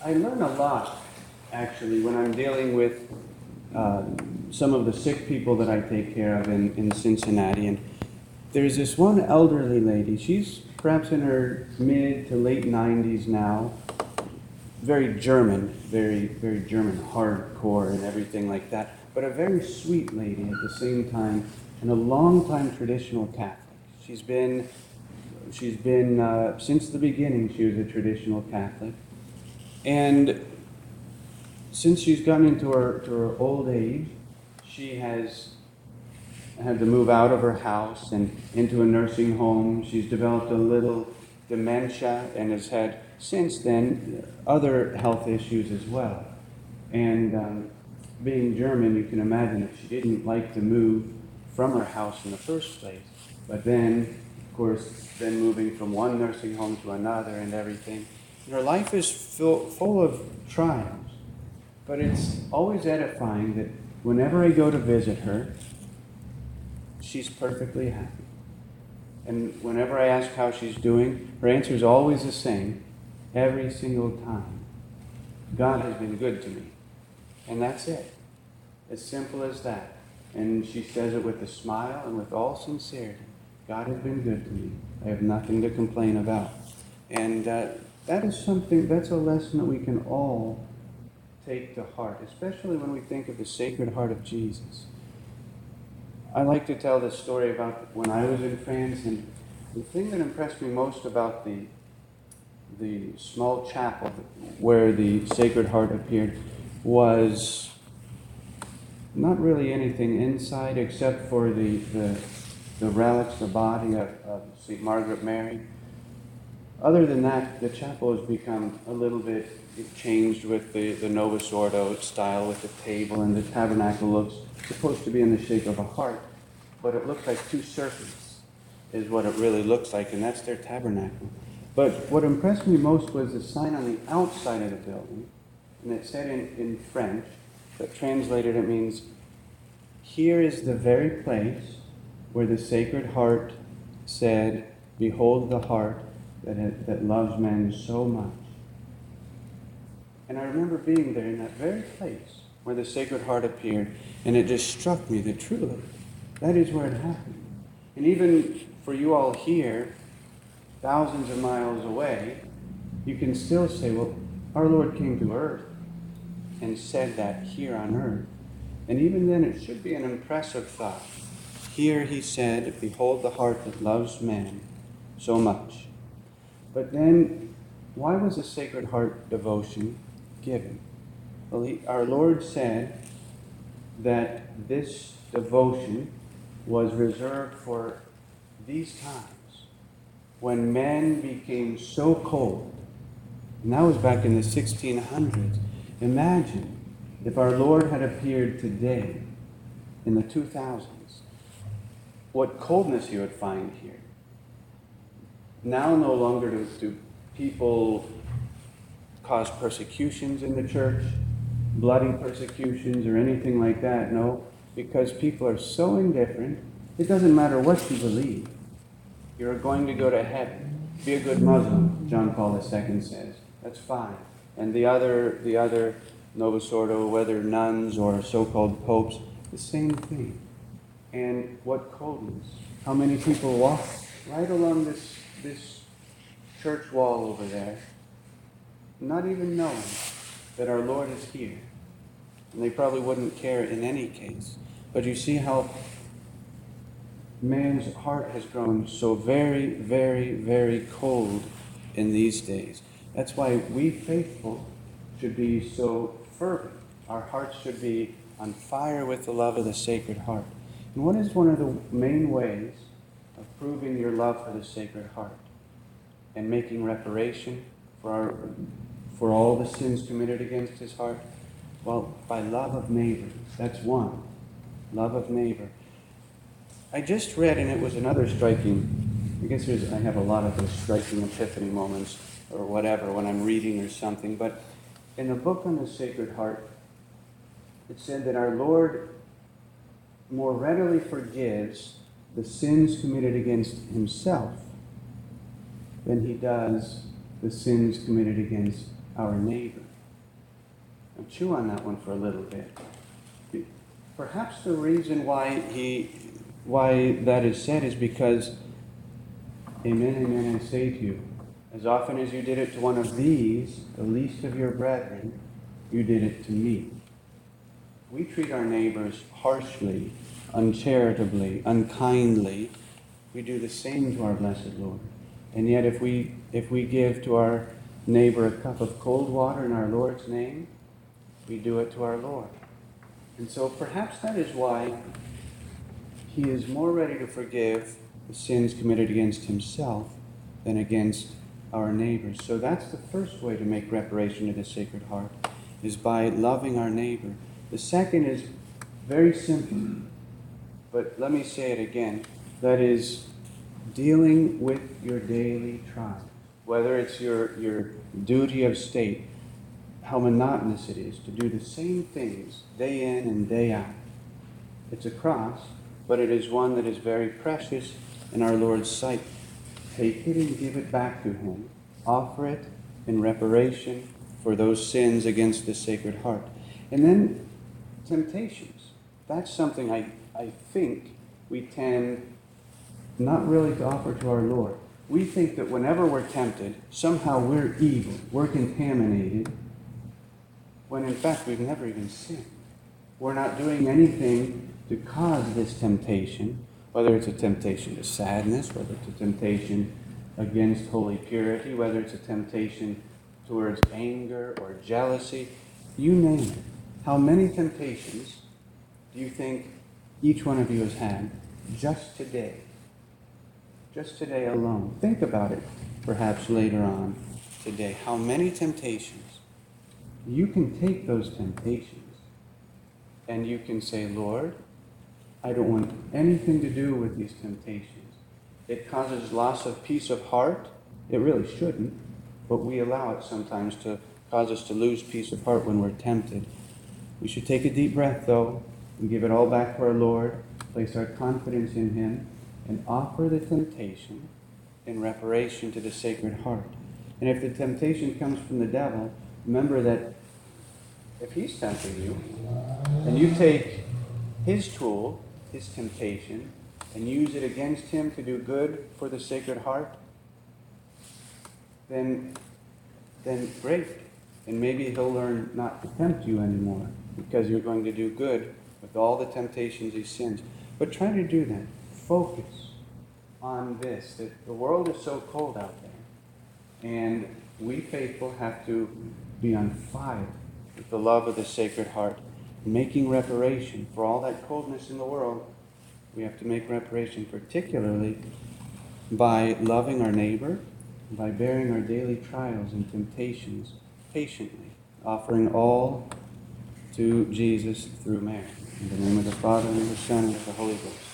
I learn a lot, actually, when I'm dealing with some of the sick people that I take care of in Cincinnati. And there's this one elderly lady. She's perhaps in her mid to late 90s now. Very German, very German, hardcore and everything like that. But a very sweet lady at the same time, and a long-time traditional Catholic. She's been since the beginning. She was a traditional Catholic, and since she's gotten into her old age, she has had to move out of her house and into a nursing home. She's developed a little dementia and has had, since then, other health issues as well. And being German, you can imagine that she didn't like to move from her house in the first place. But then, of course, then moving from one nursing home to another and everything. And her life is full of trials. But it's always edifying that whenever I go to visit her, she's perfectly happy. And whenever I ask how she's doing, her answer is always the same, every single time. God has been good to me. And that's it. As simple as that. And she says it with a smile and with all sincerity. God has been good to me. I have nothing to complain about. And that is something, that's a lesson that we can all take to heart, especially when we think of the Sacred Heart of Jesus. I like to tell this story about when I was in France, and the thing that impressed me most about the small chapel where the Sacred Heart appeared was not really anything inside except for the relics, the body of St. Margaret Mary. Other than that, the chapel has become a little bit changed with the Novus Ordo style with the table, and the tabernacle looks supposed to be in the shape of a heart, but it looks like two serpents is what it really looks like, and that's their tabernacle. But what impressed me most was the sign on the outside of the building, and it said in French, but translated it means, "Here is the very place where the Sacred Heart said, 'Behold the heart that loves men so much.'" And I remember being there in that very place where the Sacred Heart appeared, and it just struck me that truly, that is where it happened. And even for you all here, thousands of miles away, you can still say, well, our Lord came to earth and said that here on earth. And even then, it should be an impressive thought. Here he said, "Behold the heart that loves men so much." But then, why was the Sacred Heart devotion given? Well, our Lord said that this devotion was reserved for these times when men became so cold. And that was back in the 1600s. Imagine if our Lord had appeared today in the 2000s, what coldness you would find here. Now no longer do people cause persecutions in the church, bloody persecutions or anything like that. No, because people are so indifferent, it doesn't matter what you believe. You're going to go to heaven. Be a good Muslim, John Paul II says. That's fine. And the other Novus Ordo, whether nuns or so-called popes, the same thing. And what coldness. How many people walk right along this church wall over there, not even knowing that our Lord is here. And they probably wouldn't care in any case. But you see how man's heart has grown so very, very, very cold in these days. That's why we faithful should be so fervent. Our hearts should be on fire with the love of the Sacred Heart. And what is one of the main ways of proving your love for the Sacred Heart and making reparation for all the sins committed against his heart? Well, by love of neighbor. That's one. Love of neighbor. I just read, and it was another striking, I have a lot of those striking epiphany moments or whatever when I'm reading or something, but in the book on the Sacred Heart, it said that our Lord more readily forgives the sins committed against himself than he does the sins committed against our neighbor. Now chew on that one for a little bit. Perhaps the reason why that is said is because, amen, amen, I say to you, as often as you did it to one of these, the least of your brethren, you did it to me. We treat our neighbors harshly, uncharitably, unkindly. We do the same to our blessed Lord. And yet if we give to our neighbor a cup of cold water in our Lord's name, we do it to our Lord. And so perhaps that is why he is more ready to forgive the sins committed against himself than against our neighbors. So that's the first way to make reparation to the Sacred Heart, is by loving our neighbor. The second is very simple, but let me say it again. That is dealing with your daily trials. Whether it's your duty of state, how monotonous it is to do the same things day in and day out. It's a cross, but it is one that is very precious in our Lord's sight. Take it and give it back to him. Offer it in reparation for those sins against the Sacred Heart. And then temptations. That's something I think we tend not really to offer to our Lord. We think that whenever we're tempted, somehow we're evil, we're contaminated, when in fact we've never even sinned. We're not doing anything to cause this temptation, whether it's a temptation to sadness, whether it's a temptation against holy purity, whether it's a temptation towards anger or jealousy, you name it. How many temptations do you think each one of you has had just today? Just today alone. Think about it perhaps later on today. How many temptations? You can take those temptations and you can say, Lord, I don't want anything to do with these temptations. It causes loss of peace of heart. It really shouldn't, but we allow it sometimes to cause us to lose peace of heart when we're tempted. We should take a deep breath, though, and give it all back to our Lord, place our confidence in him, and offer the temptation in reparation to the Sacred Heart. And if the temptation comes from the devil, remember that if he's tempting you, and you take his tool, his temptation, and use it against him to do good for the Sacred Heart, then great. And maybe he'll learn not to tempt you anymore, because you're going to do good with all the temptations he sends. But try to do that. Focus on this, that the world is so cold out there, and we faithful have to be on fire with the love of the Sacred Heart, making reparation for all that coldness in the world. We have to make reparation particularly by loving our neighbor, by bearing our daily trials and temptations patiently, offering all to Jesus through Mary. In the name of the Father, and of the Son, and of the Holy Ghost.